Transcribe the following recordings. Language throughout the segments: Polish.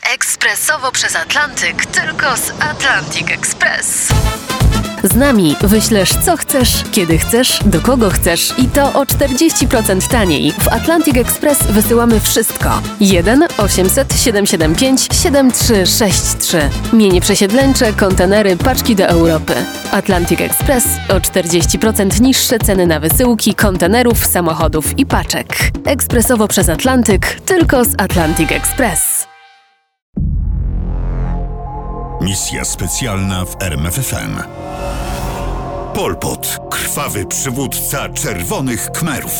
Ekspresowo przez Atlantyk, tylko z Atlantic Express. Z nami wyślesz co chcesz, kiedy chcesz, do kogo chcesz i to o 40% taniej. W Atlantic Express wysyłamy wszystko. 1 800 775 7363. Mienie przesiedleńcze, kontenery, paczki do Europy. Atlantic Express o 40% niższe ceny na wysyłki, kontenerów, samochodów i paczek. Ekspresowo przez Atlantyk, tylko z Atlantic Express. Misja specjalna w RMFFM. Pol Pot, krwawy przywódca Czerwonych Khmerów.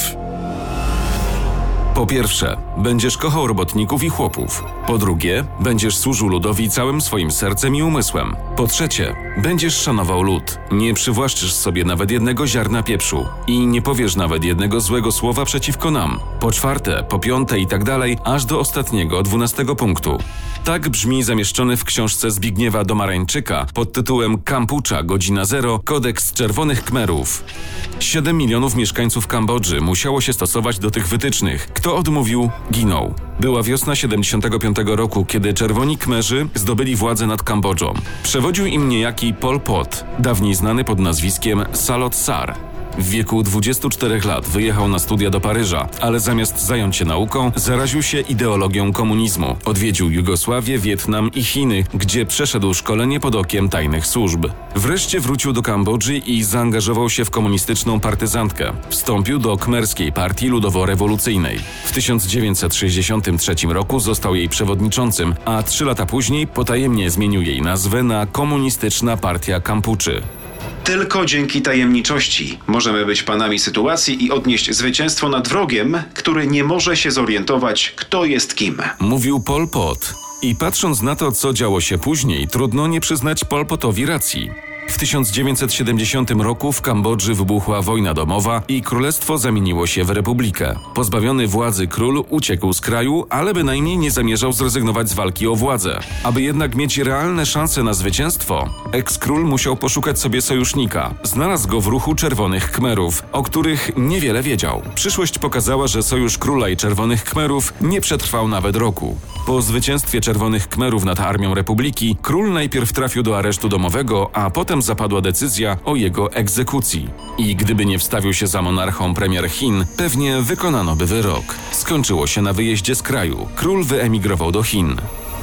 Po pierwsze, będziesz kochał robotników i chłopów. Po drugie, będziesz służył ludowi całym swoim sercem i umysłem. Po trzecie, będziesz szanował lud. Nie przywłaszczysz sobie nawet jednego ziarna pieprzu i nie powiesz nawet jednego złego słowa przeciwko nam. Po czwarte, po piąte i tak dalej, aż do ostatniego, 12 punktu. Tak brzmi zamieszczony w książce Zbigniewa Domarańczyka pod tytułem Kampucza, godzina 0, kodeks Czerwonych Khmerów. 7 milionów mieszkańców Kambodży musiało się stosować do tych wytycznych. Kto odmówił, ginął. Była wiosna 75 roku, kiedy Czerwoni Khmerzy zdobyli władzę nad Kambodżą. Przewodził im niejaki Pol Pot, dawniej znany pod nazwiskiem Salot Sar. W wieku 24 lat wyjechał na studia do Paryża, ale zamiast zająć się nauką, zaraził się ideologią komunizmu. Odwiedził Jugosławię, Wietnam i Chiny, gdzie przeszedł szkolenie pod okiem tajnych służb. Wreszcie wrócił do Kambodży i zaangażował się w komunistyczną partyzantkę. Wstąpił do Khmerskiej Partii Ludowo-Rewolucyjnej. W 1963 roku został jej przewodniczącym, a 3 lata później potajemnie zmienił jej nazwę na Komunistyczna Partia Kampuczy. Tylko dzięki tajemniczości możemy być panami sytuacji i odnieść zwycięstwo nad wrogiem, który nie może się zorientować, kto jest kim. Mówił Pol Pot. I patrząc na to, co działo się później, trudno nie przyznać Pol Potowi racji. W 1970 roku w Kambodży wybuchła wojna domowa i królestwo zamieniło się w republikę. Pozbawiony władzy król uciekł z kraju, ale bynajmniej nie zamierzał zrezygnować z walki o władzę. Aby jednak mieć realne szanse na zwycięstwo, eks-król musiał poszukać sobie sojusznika. Znalazł go w ruchu Czerwonych Khmerów, o których niewiele wiedział. Przyszłość pokazała, że sojusz króla i Czerwonych Khmerów nie przetrwał nawet roku. Po zwycięstwie Czerwonych Khmerów nad armią republiki, król najpierw trafił do aresztu domowego, a potem zapadła decyzja o jego egzekucji. I gdyby nie wstawił się za monarchą premier Chin, pewnie wykonano by wyrok. Skończyło się na wyjeździe z kraju. Król wyemigrował do Chin.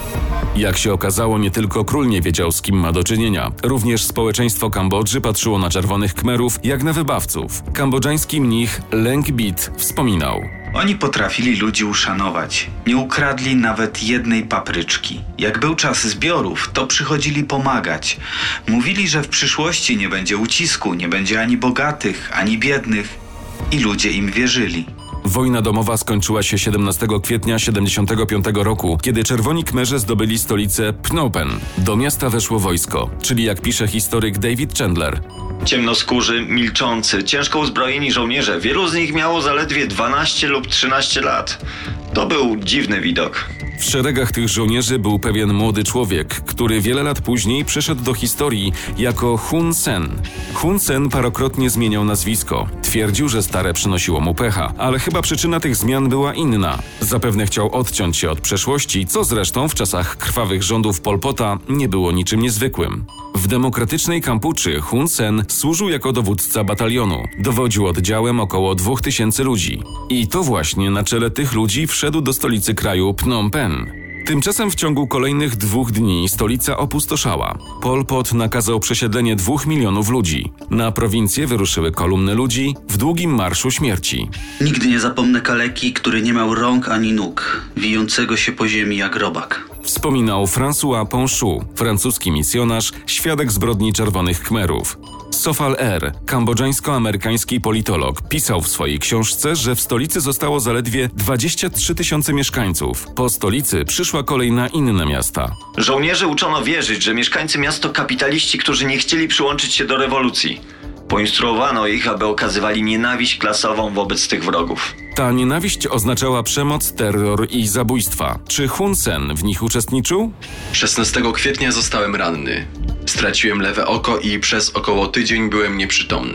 Jak się okazało, nie tylko król nie wiedział, z kim ma do czynienia. Również społeczeństwo Kambodży patrzyło na Czerwonych Khmerów jak na wybawców. Kambodżański mnich Leng Bit wspominał: Oni potrafili ludzi uszanować. Nie ukradli nawet jednej papryczki. Jak był czas zbiorów, to przychodzili pomagać. Mówili, że w przyszłości nie będzie ucisku, nie będzie ani bogatych, ani biednych. I ludzie im wierzyli. Wojna domowa skończyła się 17 kwietnia 75 roku, kiedy Czerwoni Khmerzy zdobyli stolicę Phnom Penh. Do miasta weszło wojsko, czyli jak pisze historyk David Chandler: ciemnoskórzy, milczący, ciężko uzbrojeni żołnierze. Wielu z nich miało zaledwie 12 lub 13 lat. To był dziwny widok. W szeregach tych żołnierzy był pewien młody człowiek, który wiele lat później przeszedł do historii jako Hun Sen. Hun Sen parokrotnie zmieniał nazwisko. Twierdził, że stare przynosiło mu pecha, ale chyba przyczyna tych zmian była inna. Zapewne chciał odciąć się od przeszłości, co zresztą w czasach krwawych rządów Pol Pota nie było niczym niezwykłym. W demokratycznej Kampuczy Hun Sen służył jako dowódca batalionu. Dowodził oddziałem około 2000 ludzi. I to właśnie na czele tych ludzi wszedł do stolicy kraju Phnom Penh. Tymczasem w ciągu kolejnych 2 dni stolica opustoszała. Pol Pot nakazał przesiedlenie 2 milionów ludzi. Na prowincję wyruszyły kolumny ludzi w długim marszu śmierci. Nigdy nie zapomnę kaleki, który nie miał rąk ani nóg, wijącego się po ziemi jak robak. Wspominał François Ponchou, francuski misjonarz, świadek zbrodni Czerwonych Khmerów. Sofal R., kambodżańsko-amerykański politolog, pisał w swojej książce, że w stolicy zostało zaledwie 23 000 mieszkańców. Po stolicy przyszła kolej na inne miasta. Żołnierzy uczono wierzyć, że mieszkańcy miast to kapitaliści, którzy nie chcieli przyłączyć się do rewolucji. Poinstruowano ich, aby okazywali nienawiść klasową wobec tych wrogów. Ta nienawiść oznaczała przemoc, terror i zabójstwa. Czy Hun Sen w nich uczestniczył? 16 kwietnia zostałem ranny. Straciłem lewe oko i przez około tydzień byłem nieprzytomny.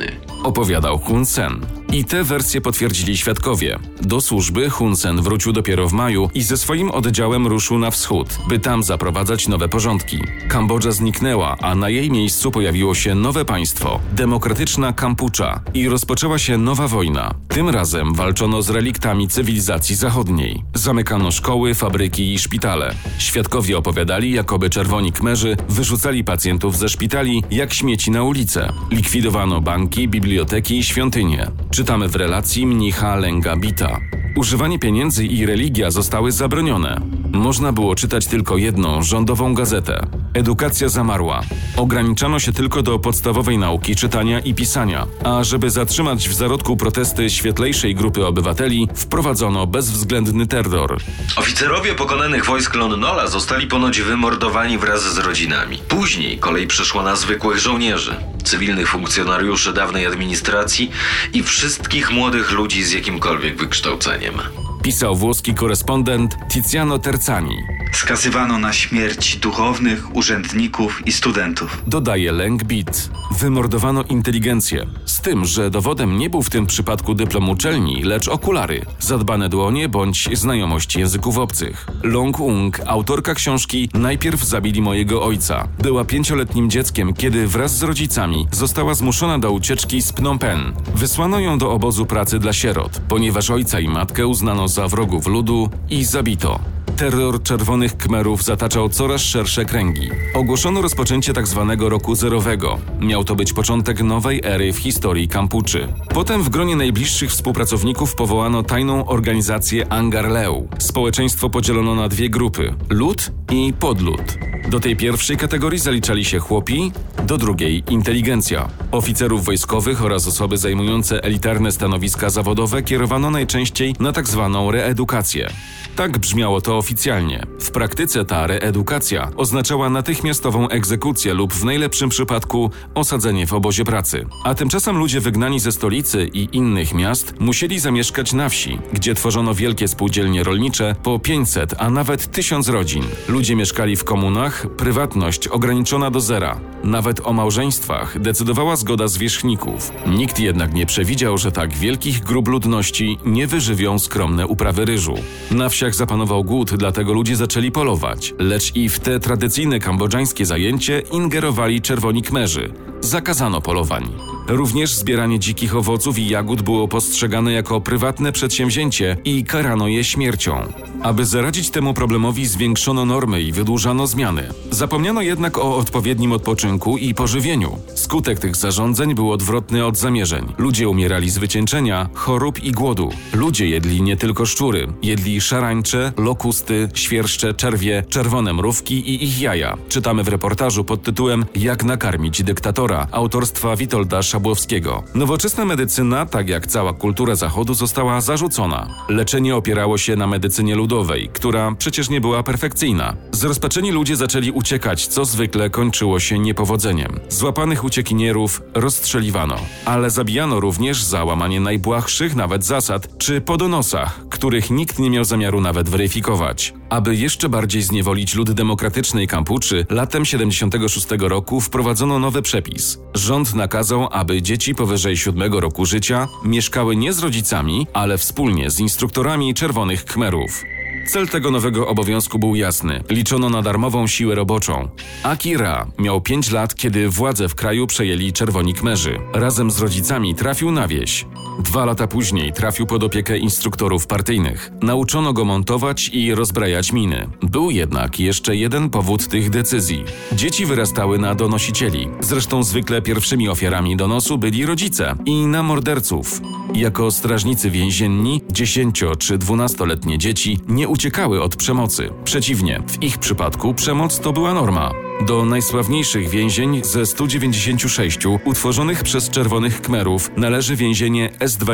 opowiadał Hun Sen. I te wersje potwierdzili świadkowie. Do służby Hun Sen wrócił dopiero w maju i ze swoim oddziałem ruszył na wschód, by tam zaprowadzać nowe porządki. Kambodża zniknęła, a na jej miejscu pojawiło się nowe państwo, demokratyczna Kampucza, i rozpoczęła się nowa wojna. Tym razem walczono z reliktami cywilizacji zachodniej. Zamykano szkoły, fabryki i szpitale. Świadkowie opowiadali, jakoby czerwoni Khmerzy wyrzucali pacjentów ze szpitali jak śmieci na ulicę. Likwidowano banki, biblioteki i świątynie. Czytamy w relacji mnicha Lenga Bita. Używanie pieniędzy i religia zostały zabronione. Można było czytać tylko jedną rządową gazetę. Edukacja zamarła. Ograniczano się tylko do podstawowej nauki czytania i pisania, a żeby zatrzymać w zarodku protesty świetlejszej grupy obywateli, wprowadzono bezwzględny terror. Oficerowie pokonanych wojsk Lon Nola zostali ponoć wymordowani wraz z rodzinami. Później kolej przeszła na zwykłych żołnierzy, cywilnych funkcjonariuszy dawnej administracji i wszystkich młodych ludzi z jakimkolwiek wykształceniem. Pisał włoski korespondent Tiziano Terzani. Skazywano na śmierć duchownych, urzędników i studentów. Dodaje Leng Bit. Wymordowano inteligencję. Z tym, że dowodem nie był w tym przypadku dyplom uczelni, lecz okulary, zadbane dłonie bądź znajomość języków obcych. Long Ung, autorka książki Najpierw zabili mojego ojca, była 5-letnim dzieckiem, kiedy wraz z rodzicami została zmuszona do ucieczki z Phnom Penh. Wysłano ją do obozu pracy dla sierot, ponieważ ojca i matkę uznano za wrogów ludu i zabito. Terror czerwonych Khmerów zataczał coraz szersze kręgi. Ogłoszono rozpoczęcie tzw. roku zerowego. Miał to być początek nowej ery w historii Kampuczy. Potem w gronie najbliższych współpracowników powołano tajną organizację Angar Leu. Społeczeństwo podzielono na dwie grupy: lud i podlud. Do tej pierwszej kategorii zaliczali się chłopi, do drugiej inteligencja. Oficerów wojskowych oraz osoby zajmujące elitarne stanowiska zawodowe kierowano najczęściej na tzw. reedukację. Tak brzmiało to oficjalnie. W praktyce ta reedukacja oznaczała natychmiastową egzekucję lub w najlepszym przypadku osadzenie w obozie pracy. A tymczasem ludzie wygnani ze stolicy i innych miast musieli zamieszkać na wsi, gdzie tworzono wielkie spółdzielnie rolnicze po 500, a nawet 1000 rodzin. Ludzie mieszkali w komunach, prywatność ograniczona do zera. Nawet o małżeństwach decydowała zgoda zwierzchników. Nikt jednak nie przewidział, że tak wielkich grup ludności nie wyżywią skromne uprawy ryżu. Na wsiach zapanował głód, dlatego ludzie zaczęli polować. Lecz i w te tradycyjne kambodżańskie zajęcie ingerowali czerwoni Khmerzy. Zakazano polowań. Również zbieranie dzikich owoców i jagód było postrzegane jako prywatne przedsięwzięcie i karano je śmiercią. Aby zaradzić temu problemowi, zwiększono normy i wydłużano zmiany. Zapomniano jednak o odpowiednim odpoczynku i pożywieniu. Skutek tych zarządzeń był odwrotny od zamierzeń. Ludzie umierali z wycieńczenia, chorób i głodu. Ludzie jedli nie tylko szczury. Jedli szarańcze, lokusty, świerszcze, czerwie, czerwone mrówki i ich jaja. Czytamy w reportażu pod tytułem Jak nakarmić dyktatora autorstwa Witolda Szabłowskiego. Nowoczesna medycyna, tak jak cała kultura Zachodu, została zarzucona. Leczenie opierało się na medycynie ludowej, która przecież nie była perfekcyjna. Zrozpaczeni ludzie zaczęli uciekać, co zwykle kończyło się niepowodzeniem. Złapanych uciekinierów rozstrzeliwano, ale zabijano również za łamanie najbłahszych nawet zasad, czy po donosach, których nikt nie miał zamiaru nawet weryfikować. Aby jeszcze bardziej zniewolić lud demokratycznej Kampuczy, latem 76 roku wprowadzono nowy przepis. Rząd nakazał, aby dzieci powyżej 7 roku życia mieszkały nie z rodzicami, ale wspólnie z instruktorami czerwonych Khmerów. Cel tego nowego obowiązku był jasny. Liczono na darmową siłę roboczą. Aki Ra miał 5 lat, kiedy władzę w kraju przejęli czerwoni Khmerzy. Razem z rodzicami trafił na wieś. 2 lata później trafił pod opiekę instruktorów partyjnych. Nauczono go montować i rozbrajać miny. Był jednak jeszcze jeden powód tych decyzji. Dzieci wyrastały na donosicieli. Zresztą zwykle pierwszymi ofiarami donosu byli rodzice i na morderców. Jako strażnicy więzienni 10- czy 12-letnie dzieci nie uciekały od przemocy. Przeciwnie, w ich przypadku przemoc to była norma. Do najsławniejszych więzień ze 196 utworzonych przez czerwonych Khmerów należy więzienie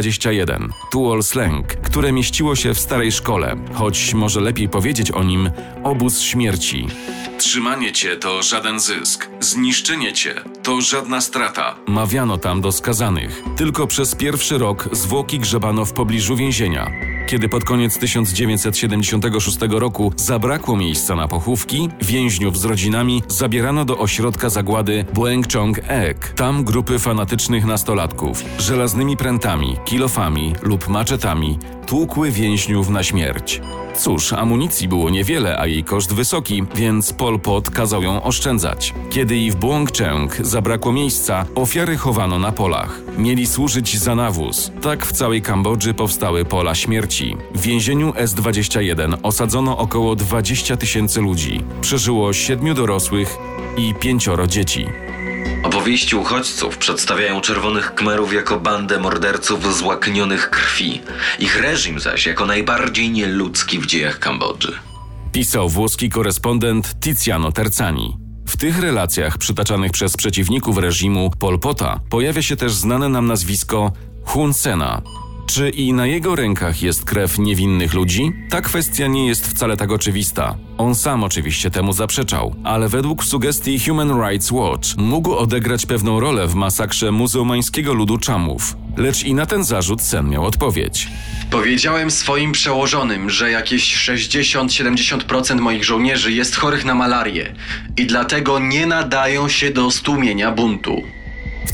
S21, Tuol Sleng, które mieściło się w starej szkole, choć może lepiej powiedzieć o nim obóz śmierci. Trzymanie cię to żaden zysk, zniszczenie cię to żadna strata, mawiano tam do skazanych. Tylko przez pierwszy rok zwłoki grzebano w pobliżu więzienia. Kiedy pod koniec 1976 roku zabrakło miejsca na pochówki, więźniów z rodzinami zabierano do ośrodka zagłady Błękczong-ek. Tam grupy fanatycznych nastolatków żelaznymi prętami, kilofami lub maczetami tłukły więźniów na śmierć. Cóż, amunicji było niewiele, a jej koszt wysoki, więc Pol Pot kazał ją oszczędzać. Kiedy i w Błękczong zabrakło miejsca, ofiary chowano na polach. Mieli służyć za nawóz. Tak w całej Kambodży powstały pola śmierci. W więzieniu S-21 osadzono około 20 000 ludzi. Przeżyło 7 dorosłych i 5 dzieci. Opowieści uchodźców przedstawiają Czerwonych Khmerów jako bandę morderców złaknionych krwi, ich reżim zaś jako najbardziej nieludzki w dziejach Kambodży. Pisał włoski korespondent Tiziano Terzani. W tych relacjach przytaczanych przez przeciwników reżimu Pol Pota pojawia się też znane nam nazwisko Hun Sena. Czy i na jego rękach jest krew niewinnych ludzi? Ta kwestia nie jest wcale tak oczywista. On sam oczywiście temu zaprzeczał, ale według sugestii Human Rights Watch mógł odegrać pewną rolę w masakrze muzułmańskiego ludu Czamów. Lecz i na ten zarzut Sen miał odpowiedź. Powiedziałem swoim przełożonym, że jakieś 60-70% moich żołnierzy jest chorych na malarię i dlatego nie nadają się do stłumienia buntu. W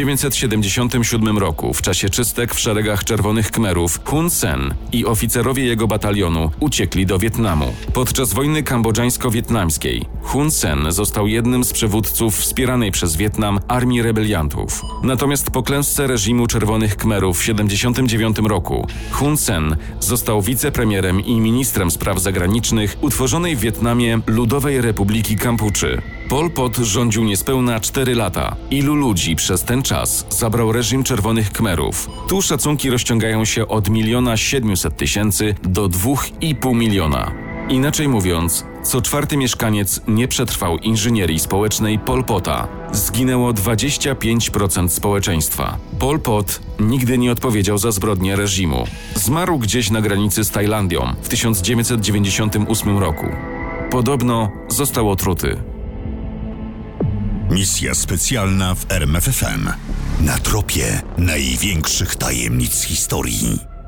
1977 roku, w czasie czystek w szeregach Czerwonych Khmerów, Hun Sen i oficerowie jego batalionu uciekli do Wietnamu. Podczas wojny kambodżańsko-wietnamskiej Hun Sen został jednym z przywódców wspieranej przez Wietnam armii rebeliantów. Natomiast po klęsce reżimu Czerwonych Khmerów w 1979 roku Hun Sen został wicepremierem i ministrem spraw zagranicznych utworzonej w Wietnamie Ludowej Republiki Kampuczy. Pol Pot rządził niespełna 4 lata. Ilu ludzi przez ten czas zabrał reżim Czerwonych Khmerów? Tu szacunki rozciągają się od 1 700 000 do 2,5 miliona. Inaczej mówiąc, co 4. mieszkaniec nie przetrwał inżynierii społecznej Pol Pota. Zginęło 25% społeczeństwa. Pol Pot nigdy nie odpowiedział za zbrodnie reżimu. Zmarł gdzieś na granicy z Tajlandią w 1998 roku. Podobno został otruty. Misja specjalna w RMFFM. Na tropie największych tajemnic historii.